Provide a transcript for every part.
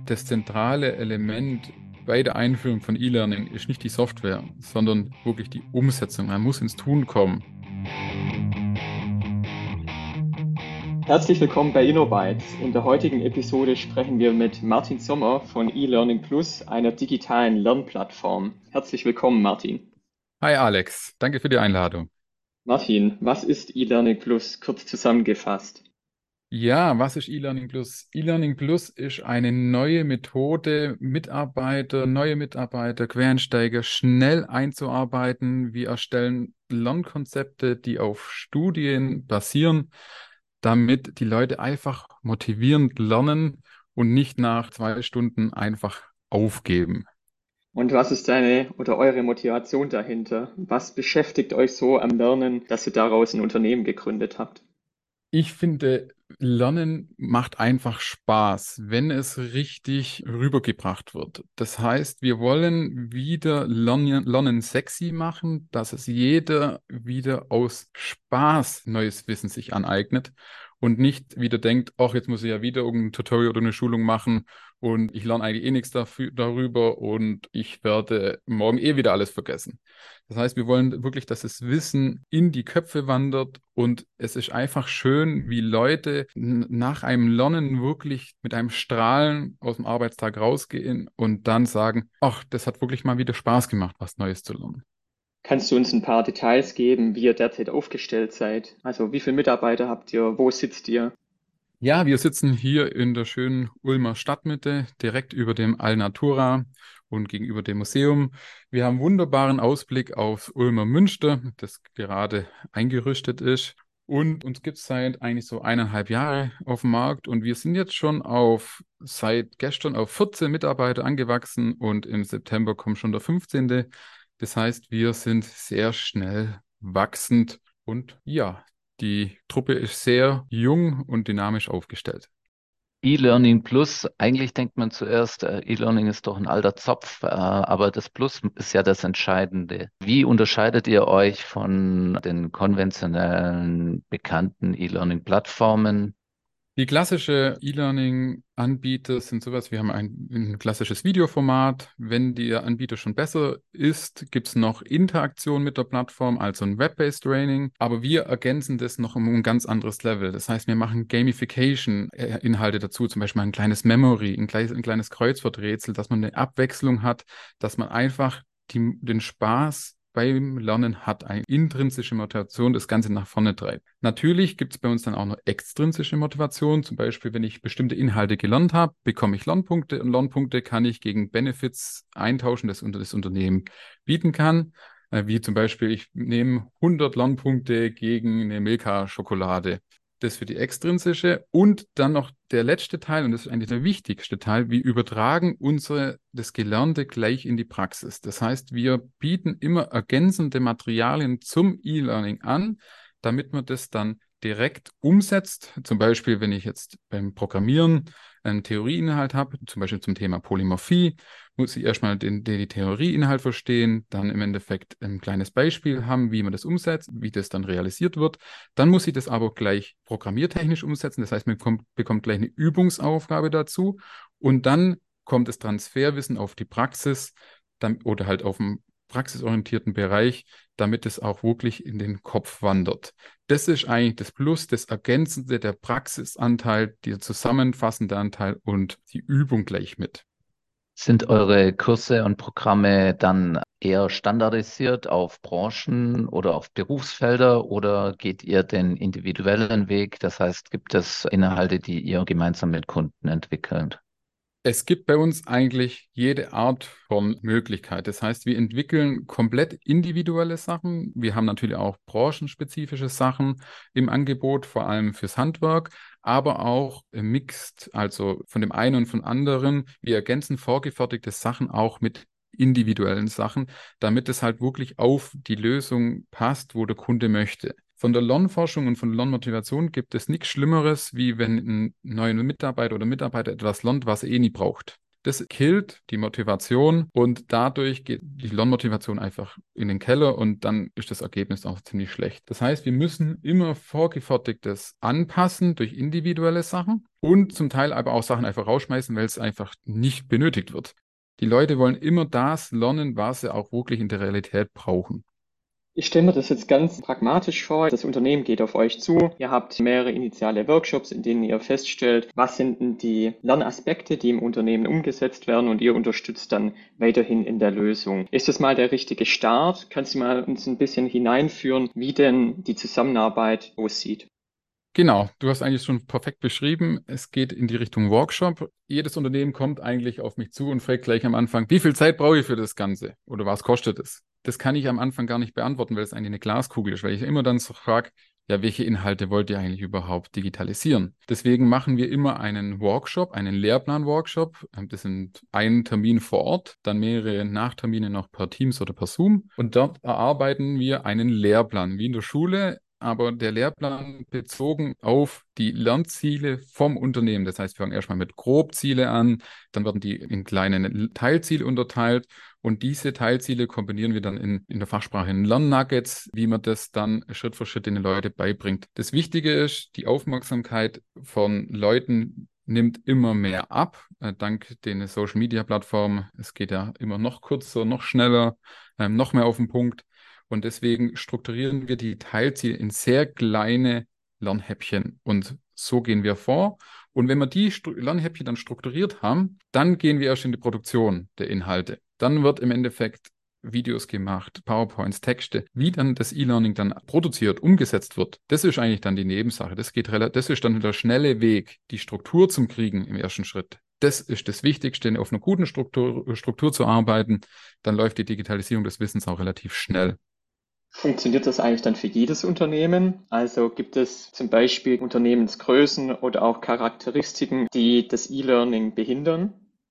Das zentrale Element bei der Einführung von E-Learning ist nicht die Software, sondern wirklich die Umsetzung. Man muss ins Tun kommen. Herzlich willkommen bei InnoBytes. In der heutigen Episode sprechen wir mit Martin Sommer von eLearning Plus, einer digitalen Lernplattform. Herzlich willkommen, Martin. Hi Alex, danke für die Einladung. Martin, was ist eLearning Plus, kurz zusammengefasst? Ja, was ist E-Learning Plus? E-Learning Plus ist eine neue Methode, neue Mitarbeiter, Quereinsteiger schnell einzuarbeiten. Wir erstellen Lernkonzepte, die auf Studien basieren, damit die Leute einfach motivierend lernen und nicht nach 2 Stunden einfach aufgeben. Und was ist deine oder eure Motivation dahinter? Was beschäftigt euch so am Lernen, dass ihr daraus ein Unternehmen gegründet habt? Ich finde, Lernen macht einfach Spaß, wenn es richtig rübergebracht wird. Das heißt, wir wollen wieder Lernen sexy machen, dass es jeder wieder aus Spaß neues Wissen sich aneignet und nicht wieder denkt, ach, jetzt muss ich ja wieder irgendein Tutorial oder eine Schulung machen und ich lerne eigentlich eh nichts darüber und ich werde morgen eh wieder alles vergessen. Das heißt, wir wollen wirklich, dass das Wissen in die Köpfe wandert und es ist einfach schön, wie Leute nach einem Lernen wirklich mit einem Strahlen aus dem Arbeitstag rausgehen und dann sagen, ach, das hat wirklich mal wieder Spaß gemacht, was Neues zu lernen. Kannst du uns ein paar Details geben, wie ihr derzeit aufgestellt seid? Also wie viele Mitarbeiter habt ihr? Wo sitzt ihr? Ja, wir sitzen hier in der schönen Ulmer Stadtmitte, direkt über dem Alnatura und gegenüber dem Museum. Wir haben wunderbaren Ausblick aufs Ulmer Münster, das gerade eingerüstet ist. Und uns gibt es seit eigentlich so 1,5 Jahre auf dem Markt. Und wir sind jetzt schon seit gestern auf 14 Mitarbeiter angewachsen und im September kommt schon der 15. Das heißt, wir sind sehr schnell wachsend und ja, die Truppe ist sehr jung und dynamisch aufgestellt. E-Learning Plus, eigentlich denkt man zuerst, E-Learning ist doch ein alter Zopf, aber das Plus ist ja das Entscheidende. Wie unterscheidet ihr euch von den konventionellen bekannten E-Learning-Plattformen? Die klassische E-Learning-Anbieter sind sowas, wir haben ein klassisches Videoformat. Wenn der Anbieter schon besser ist, gibt es noch Interaktion mit der Plattform, also ein Web-based Training. Aber wir ergänzen das noch um ein ganz anderes Level. Das heißt, wir machen Gamification-Inhalte dazu, zum Beispiel ein kleines Memory, ein kleines Kreuzworträtsel, dass man eine Abwechslung hat, dass man einfach den Spaß beim Lernen hat, eine intrinsische Motivation, das Ganze nach vorne treibt. Natürlich gibt es bei uns dann auch noch extrinsische Motivation. Zum Beispiel, wenn ich bestimmte Inhalte gelernt habe, bekomme ich Lernpunkte und Lernpunkte kann ich gegen Benefits eintauschen, das Unternehmen bieten kann. Wie zum Beispiel, ich nehme 100 Lernpunkte gegen eine Milka-Schokolade. Das für die extrinsische und dann noch der letzte Teil, und das ist eigentlich der wichtigste Teil, wir übertragen das Gelernte gleich in die Praxis. Das heißt, wir bieten immer ergänzende Materialien zum E-Learning an, damit man das dann direkt umsetzt. Zum Beispiel, wenn ich jetzt beim Programmieren einen Theorieinhalt habe, zum Beispiel zum Thema Polymorphie, muss ich erstmal den Theorieinhalt verstehen, dann im Endeffekt ein kleines Beispiel haben, wie man das umsetzt, wie das dann realisiert wird. Dann muss ich das aber gleich programmiertechnisch umsetzen. Das heißt, bekommt gleich eine Übungsaufgabe dazu und dann kommt das Transferwissen auf die Praxis oder halt auf den praxisorientierten Bereich, damit es auch wirklich in den Kopf wandert. Das ist eigentlich das Plus, das Ergänzende, der Praxisanteil, der zusammenfassende Anteil und die Übung gleich mit. Sind eure Kurse und Programme dann eher standardisiert auf Branchen oder auf Berufsfelder oder geht ihr den individuellen Weg? Das heißt, gibt es Inhalte, die ihr gemeinsam mit Kunden entwickelt? Es gibt bei uns eigentlich jede Art von Möglichkeit. Das heißt, wir entwickeln komplett individuelle Sachen. Wir haben natürlich auch branchenspezifische Sachen im Angebot, vor allem fürs Handwerk, aber auch mixed, also von dem einen und von anderen. Wir ergänzen vorgefertigte Sachen auch mit individuellen Sachen, damit es halt wirklich auf die Lösung passt, wo der Kunde möchte. Von der Lernforschung und von Lernmotivation gibt es nichts Schlimmeres, wie wenn ein neuer Mitarbeiter oder Mitarbeiter etwas lernt, was er eh nie braucht. Das killt die Motivation und dadurch geht die Lernmotivation einfach in den Keller und dann ist das Ergebnis auch ziemlich schlecht. Das heißt, wir müssen immer Vorgefertigtes anpassen durch individuelle Sachen und zum Teil aber auch Sachen einfach rausschmeißen, weil es einfach nicht benötigt wird. Die Leute wollen immer das lernen, was sie auch wirklich in der Realität brauchen. Ich stelle mir das jetzt ganz pragmatisch vor. Das Unternehmen geht auf euch zu. Ihr habt mehrere initiale Workshops, in denen ihr feststellt, was sind denn die Lernaspekte, die im Unternehmen umgesetzt werden und ihr unterstützt dann weiterhin in der Lösung. Ist das mal der richtige Start? Kannst du mal uns ein bisschen hineinführen, wie denn die Zusammenarbeit aussieht? Genau, du hast eigentlich schon perfekt beschrieben. Es geht in die Richtung Workshop. Jedes Unternehmen kommt eigentlich auf mich zu und fragt gleich am Anfang, wie viel Zeit brauche ich für das Ganze? Oder was kostet es? Das kann ich am Anfang gar nicht beantworten, weil es eigentlich eine Glaskugel ist, weil ich immer dann so frage, ja, welche Inhalte wollt ihr eigentlich überhaupt digitalisieren? Deswegen machen wir immer einen Workshop, einen Lehrplan-Workshop. Das sind ein Termin vor Ort, dann mehrere Nachtermine noch per Teams oder per Zoom. Und dort erarbeiten wir einen Lehrplan, wie in der Schule, aber der Lehrplan bezogen auf die Lernziele vom Unternehmen. Das heißt, wir fangen erstmal mit Grobziele an, dann werden die in kleine Teilziele unterteilt und diese Teilziele kombinieren wir dann in der Fachsprache in Lernnuggets, wie man das dann Schritt für Schritt den Leuten beibringt. Das Wichtige ist, die Aufmerksamkeit von Leuten nimmt immer mehr ab, dank den Social-Media-Plattformen. Es geht ja immer noch kürzer, noch schneller, noch mehr auf den Punkt. Und deswegen strukturieren wir die Teilziele in sehr kleine Lernhäppchen. Und so gehen wir vor. Und wenn wir die Lernhäppchen dann strukturiert haben, dann gehen wir erst in die Produktion der Inhalte. Dann wird im Endeffekt Videos gemacht, PowerPoints, Texte, wie dann das E-Learning dann produziert, umgesetzt wird. Das ist eigentlich dann die Nebensache. Das ist dann der schnelle Weg, die Struktur zum Kriegen im ersten Schritt. Das ist das Wichtigste, auf einer guten Struktur zu arbeiten. Dann läuft die Digitalisierung des Wissens auch relativ schnell. Funktioniert das eigentlich dann für jedes Unternehmen? Also gibt es zum Beispiel Unternehmensgrößen oder auch Charakteristiken, die das E-Learning behindern?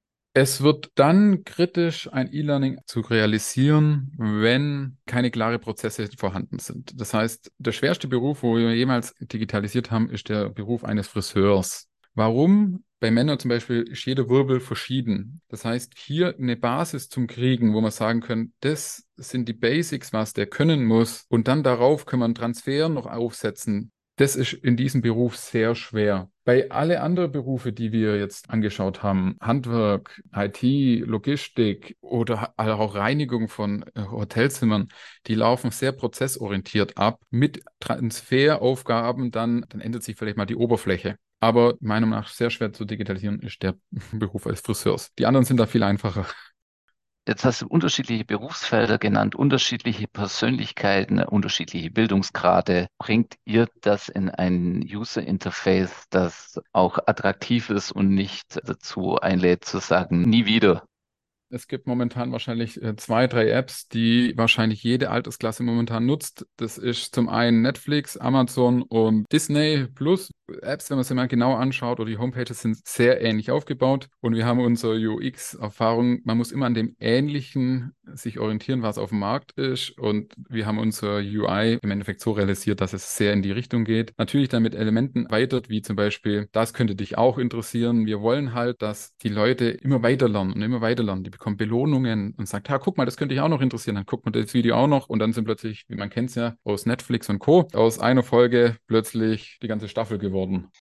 Es wird dann kritisch, ein E-Learning zu realisieren, wenn keine klaren Prozesse vorhanden sind. Das heißt, der schwerste Beruf, wo wir jemals digitalisiert haben, ist der Beruf eines Friseurs. Warum? Bei Männern zum Beispiel ist jeder Wirbel verschieden. Das heißt, hier eine Basis zum Kriegen, wo man sagen können, das sind die Basics, was der können muss. Und dann darauf können wir einen Transfer noch aufsetzen. Das ist in diesem Beruf sehr schwer. Bei alle anderen Berufe, die wir jetzt angeschaut haben, Handwerk, IT, Logistik oder auch Reinigung von Hotelzimmern, die laufen sehr prozessorientiert ab. Mit Transferaufgaben dann ändert sich vielleicht mal die Oberfläche. Aber meiner Meinung nach sehr schwer zu digitalisieren ist der Beruf als Friseurs. Die anderen sind da viel einfacher. Jetzt hast du unterschiedliche Berufsfelder genannt, unterschiedliche Persönlichkeiten, unterschiedliche Bildungsgrade. Bringt ihr das in ein User Interface, das auch attraktiv ist und nicht dazu einlädt zu sagen, nie wieder? Es gibt momentan wahrscheinlich zwei, drei Apps, die wahrscheinlich jede Altersklasse momentan nutzt. Das ist zum einen Netflix, Amazon und Disney Plus. Apps, wenn man sie mal genau anschaut, oder die Homepages sind sehr ähnlich aufgebaut. Und wir haben unsere UX-Erfahrung. Man muss immer an dem Ähnlichen sich orientieren, was auf dem Markt ist. Und wir haben unser UI im Endeffekt so realisiert, dass es sehr in die Richtung geht. Natürlich dann mit Elementen erweitert, wie zum Beispiel, das könnte dich auch interessieren. Wir wollen halt, dass die Leute immer weiter lernen und immer weiter lernen. Die bekommen Belohnungen und sagt, ja, guck mal, das könnte dich auch noch interessieren. Dann guckt man das Video auch noch und dann sind plötzlich, wie man kennt es ja aus Netflix und Co., aus einer Folge plötzlich die ganze Staffel geworden.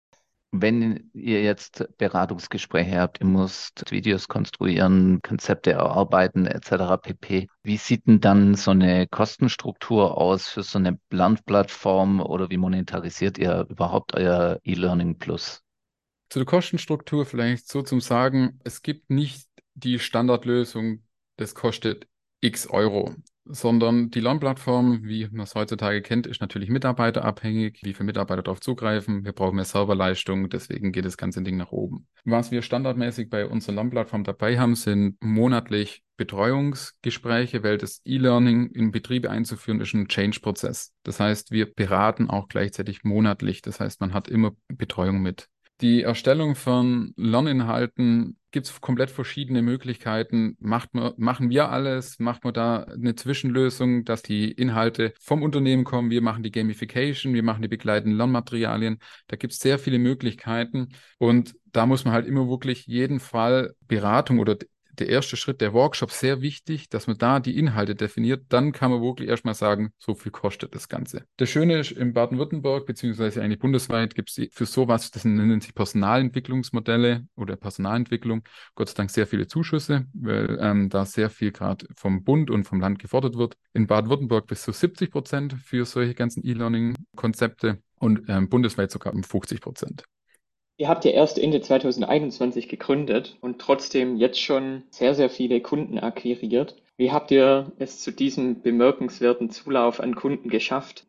Wenn ihr jetzt Beratungsgespräche habt, ihr müsst Videos konstruieren, Konzepte erarbeiten, etc. pp. Wie sieht denn dann so eine Kostenstruktur aus für so eine Lernplattform oder wie monetarisiert ihr überhaupt euer E-Learning Plus? Zu der Kostenstruktur vielleicht so zum Sagen, es gibt nicht die Standardlösung, das kostet x Euro, sondern die Lernplattform, wie man es heutzutage kennt, ist natürlich mitarbeiterabhängig, wie viele Mitarbeiter darauf zugreifen. Wir brauchen mehr Serverleistung, deswegen geht das ganze Ding nach oben. Was wir standardmäßig bei unserer Lernplattform dabei haben, sind monatlich Betreuungsgespräche, weil das E-Learning in Betriebe einzuführen ist ein Change-Prozess. Das heißt, wir beraten auch gleichzeitig monatlich. Das heißt, man hat immer Betreuung mit. Die Erstellung von Lerninhalten gibt es komplett verschiedene Möglichkeiten. Machen wir alles? Macht man da eine Zwischenlösung, dass die Inhalte vom Unternehmen kommen? Wir machen die Gamification, wir machen die begleitenden Lernmaterialien. Da gibt es sehr viele Möglichkeiten und da muss man halt immer wirklich jeden Fall Beratung oder der erste Schritt, der Workshop, sehr wichtig, dass man da die Inhalte definiert. Dann kann man wirklich erstmal sagen, so viel kostet das Ganze. Das Schöne ist, in Baden-Württemberg, beziehungsweise eigentlich bundesweit, gibt es für sowas, das nennen sich Personalentwicklungsmodelle oder Personalentwicklung, Gott sei Dank sehr viele Zuschüsse, weil da sehr viel gerade vom Bund und vom Land gefordert wird. In Baden-Württemberg bis zu 70% für solche ganzen E-Learning-Konzepte und bundesweit sogar um 50%. Ihr habt ja erst Ende 2021 gegründet und trotzdem jetzt schon sehr, sehr viele Kunden akquiriert. Wie habt ihr es zu diesem bemerkenswerten Zulauf an Kunden geschafft?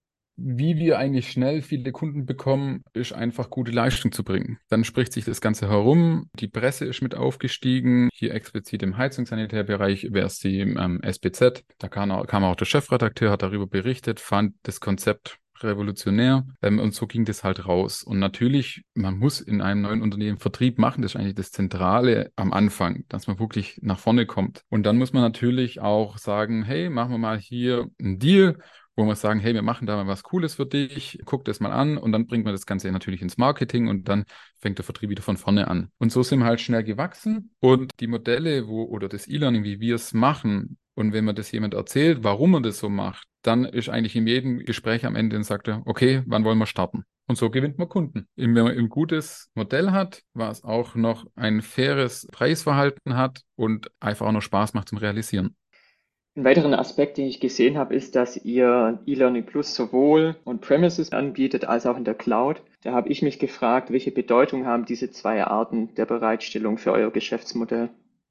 Wie wir eigentlich schnell viele Kunden bekommen, ist einfach gute Leistung zu bringen. Dann spricht sich das Ganze herum. Die Presse ist mit aufgestiegen. Hier explizit im Heizungssanitärbereich wäre es die SBZ. Da kam auch der Chefredakteur, hat darüber berichtet, fand das Konzept revolutionär und so ging das halt raus. Und natürlich, man muss in einem neuen Unternehmen Vertrieb machen. Das ist eigentlich das Zentrale am Anfang, dass man wirklich nach vorne kommt. Und dann muss man natürlich auch sagen, hey, machen wir mal hier einen Deal, wo wir sagen, hey, wir machen da mal was Cooles für dich, guck das mal an und dann bringt man das Ganze natürlich ins Marketing und dann fängt der Vertrieb wieder von vorne an. Und so sind wir halt schnell gewachsen und die Modelle, oder das E-Learning, wie wir es machen, und wenn man das jemand erzählt, warum man das so macht, dann ist eigentlich in jedem Gespräch am Ende und sagt er, okay, wann wollen wir starten? Und so gewinnt man Kunden. Wenn man ein gutes Modell hat, was auch noch ein faires Preisverhalten hat und einfach auch noch Spaß macht zum Realisieren. Ein weiterer Aspekt, den ich gesehen habe, ist, dass ihr E-Learning Plus sowohl on-premises anbietet als auch in der Cloud. Da habe ich mich gefragt, welche Bedeutung haben diese zwei Arten der Bereitstellung für euer Geschäftsmodell?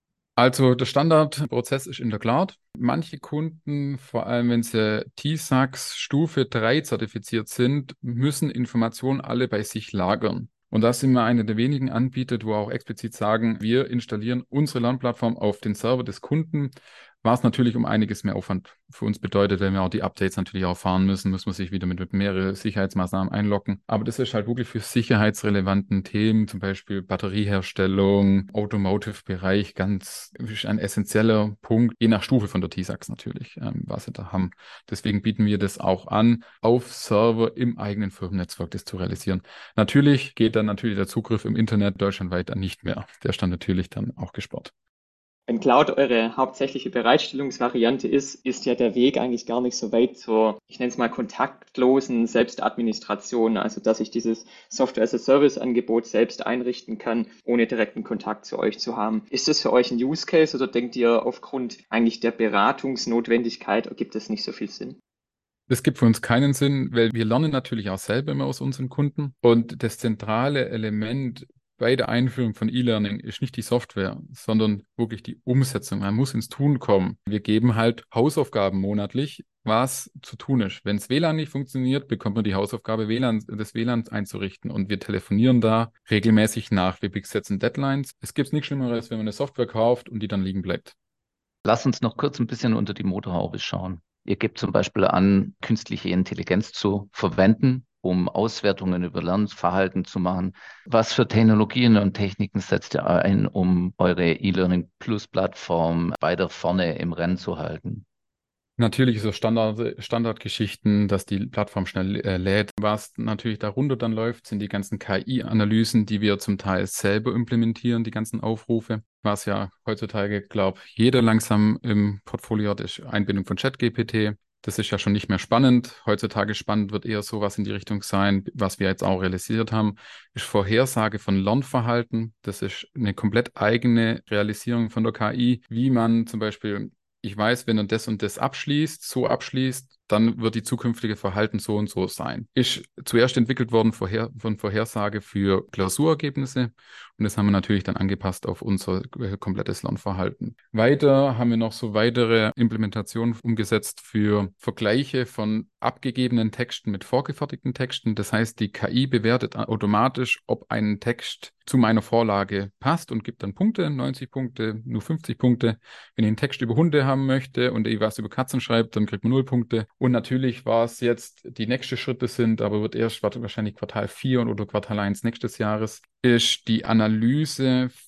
Also der Standardprozess ist in der Cloud. Manche Kunden, vor allem wenn sie TISAX Stufe 3 zertifiziert sind, müssen Informationen alle bei sich lagern. Und da sind wir einer der wenigen Anbieter, wo auch explizit sagen, wir installieren unsere Lernplattform auf den Server des Kunden, was natürlich um einiges mehr Aufwand für uns bedeutet, wenn wir auch die Updates natürlich auch fahren müssen, muss man sich wieder mit mehreren Sicherheitsmaßnahmen einloggen. Aber das ist halt wirklich für sicherheitsrelevanten Themen, zum Beispiel Batterieherstellung, Automotive-Bereich, ganz ist ein essentieller Punkt, je nach Stufe von der TISAX natürlich, was sie da haben. Deswegen bieten wir das auch an, auf Server im eigenen Firmennetzwerk das zu realisieren. Natürlich geht dann natürlich der Zugriff im Internet deutschlandweit dann nicht mehr. Der ist dann natürlich dann auch gesperrt. Wenn Cloud eure hauptsächliche Bereitstellungsvariante ist, ist ja der Weg eigentlich gar nicht so weit zur, ich nenne es mal, kontaktlosen Selbstadministration, also dass ich dieses Software-as-a-Service-Angebot selbst einrichten kann, ohne direkten Kontakt zu euch zu haben. Ist das für euch ein Use Case oder denkt ihr, aufgrund eigentlich der Beratungsnotwendigkeit ergibt es nicht so viel Sinn? Das gibt für uns keinen Sinn, weil wir lernen natürlich auch selber immer aus unseren Kunden. Und das zentrale Element bei der Einführung von E-Learning ist nicht die Software, sondern wirklich die Umsetzung. Man muss ins Tun kommen. Wir geben halt Hausaufgaben monatlich, was zu tun ist. Wenn das WLAN nicht funktioniert, bekommt man die Hausaufgabe, das WLAN einzurichten. Und wir telefonieren da regelmäßig nach. Wir setzen Deadlines. Es gibt nichts Schlimmeres, wenn man eine Software kauft und die dann liegen bleibt. Lass uns noch kurz ein bisschen unter die Motorhaube schauen. Ihr gebt zum Beispiel an, künstliche Intelligenz zu verwenden, um Auswertungen über Lernverhalten zu machen. Was für Technologien und Techniken setzt ihr ein, um eure E-Learning Plus Plattform weiter vorne im Rennen zu halten? Natürlich so Standardgeschichten, dass die Plattform schnell lädt. Was natürlich darunter dann läuft, sind die ganzen KI-Analysen, die wir zum Teil selber implementieren, die ganzen Aufrufe. Was ja heutzutage, glaube ich, jeder langsam im Portfolio hat, ist Einbindung von ChatGPT. Das ist ja schon nicht mehr spannend. Heutzutage spannend wird eher sowas in die Richtung sein, was wir jetzt auch realisiert haben, ist Vorhersage von Lernverhalten. Das ist eine komplett eigene Realisierung von der KI, wie man zum Beispiel, ich weiß, wenn er das und das abschließt, so abschließt, dann wird die zukünftige Verhalten so und so sein. Ist zuerst entwickelt worden von Vorhersage für Klausurergebnisse und das haben wir natürlich dann angepasst auf unser komplettes Lernverhalten. Weiter haben wir noch so weitere Implementationen umgesetzt für Vergleiche von abgegebenen Texten mit vorgefertigten Texten. Das heißt, die KI bewertet automatisch, ob ein Text zu meiner Vorlage passt und gibt dann Punkte, 90 Punkte, nur 50 Punkte. Wenn ich einen Text über Hunde haben möchte und ich was über Katzen schreibt, dann kriegt man 0 Punkte. Und natürlich, was jetzt die nächsten Schritte sind, aber wahrscheinlich Quartal 4 oder Quartal 1 nächstes Jahres, ist die Analyse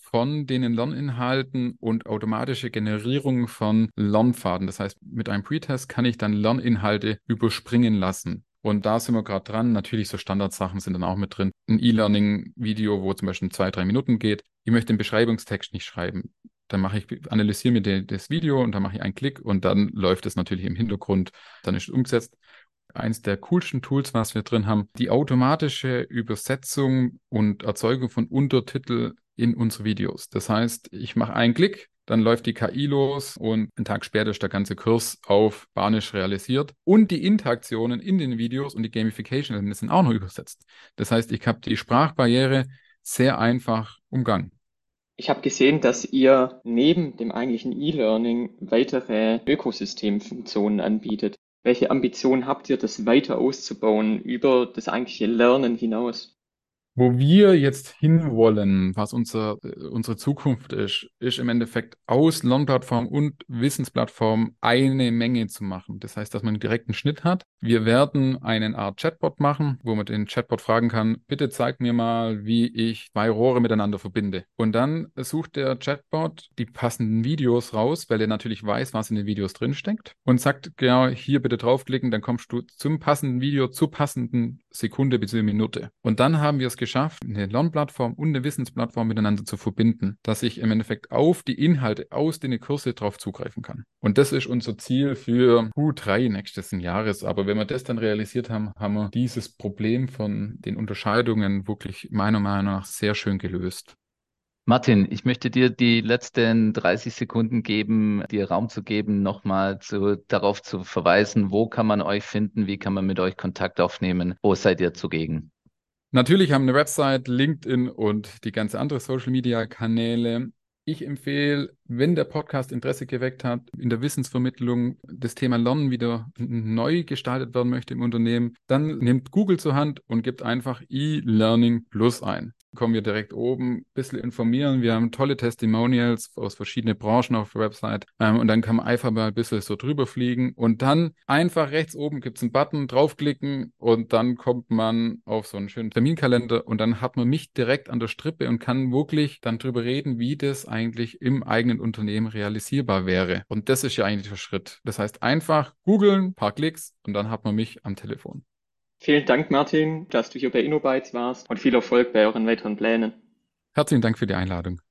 von den Lerninhalten und automatische Generierung von Lernpfaden. Das heißt, mit einem Pretest kann ich dann Lerninhalte überspringen lassen. Und da sind wir gerade dran. Natürlich, so Standardsachen sind dann auch mit drin. Ein E-Learning-Video, wo zum Beispiel 2, 3 Minuten geht. Ich möchte den Beschreibungstext nicht schreiben. Dann analysiere mir das Video und dann mache ich einen Klick und dann läuft es natürlich im Hintergrund. Dann ist es umgesetzt. Eins der coolsten Tools, was wir drin haben, die automatische Übersetzung und Erzeugung von Untertitel in unsere Videos. Das heißt, ich mache einen Klick, dann läuft die KI los und einen Tag später ist der ganze Kurs auf Banisch realisiert. Und die Interaktionen in den Videos und die Gamification-Elemente sind auch noch übersetzt. Das heißt, ich habe die Sprachbarriere sehr einfach umgangen. Ich habe gesehen, dass ihr neben dem eigentlichen E-Learning weitere Ökosystemfunktionen anbietet. Welche Ambitionen habt ihr, das weiter auszubauen über das eigentliche Lernen hinaus? Wo wir jetzt hinwollen, was unsere Zukunft ist im Endeffekt aus Lernplattform und Wissensplattform eine Menge zu machen. Das heißt, dass man einen direkten Schnitt hat. Wir werden eine Art Chatbot machen, wo man den Chatbot fragen kann, bitte zeig mir mal, wie ich zwei Rohre miteinander verbinde. Und dann sucht der Chatbot die passenden Videos raus, weil er natürlich weiß, was in den Videos drinsteckt und sagt, genau, hier bitte draufklicken, dann kommst du zum passenden Video, zur passenden Sekunde bzw. Minute. Und dann haben wir es geschafft, eine Lernplattform und eine Wissensplattform miteinander zu verbinden, dass ich im Endeffekt auf die Inhalte aus den Kurse drauf zugreifen kann. Und das ist unser Ziel für Q3 nächstes Jahres. Aber wenn wir das dann realisiert haben, haben wir dieses Problem von den Unterscheidungen wirklich meiner Meinung nach sehr schön gelöst. Martin, ich möchte dir die letzten 30 Sekunden geben, dir Raum zu geben, nochmal darauf zu verweisen, wo kann man euch finden, wie kann man mit euch Kontakt aufnehmen, wo seid ihr zugegen? Natürlich haben wir eine Website, LinkedIn und die ganze andere Social-Media-Kanäle. Ich empfehle, wenn der Podcast Interesse geweckt hat, in der Wissensvermittlung das Thema Lernen wieder neu gestaltet werden möchte im Unternehmen, dann nehmt Google zur Hand und gebt einfach E-Learning Plus ein. Kommen wir direkt oben, ein bisschen informieren. Wir haben tolle Testimonials aus verschiedenen Branchen auf der Website. Und dann kann man einfach mal ein bisschen so drüber fliegen. Und dann einfach rechts oben gibt es einen Button, draufklicken und dann kommt man auf so einen schönen Terminkalender und dann hat man mich direkt an der Strippe und kann wirklich dann drüber reden, wie das eigentlich im eigenen Unternehmen realisierbar wäre. Und das ist ja eigentlich der Schritt. Das heißt, einfach googeln, paar Klicks und dann hat man mich am Telefon. Vielen Dank, Martin, dass du hier bei InnoBytes warst und viel Erfolg bei euren weiteren Plänen. Herzlichen Dank für die Einladung.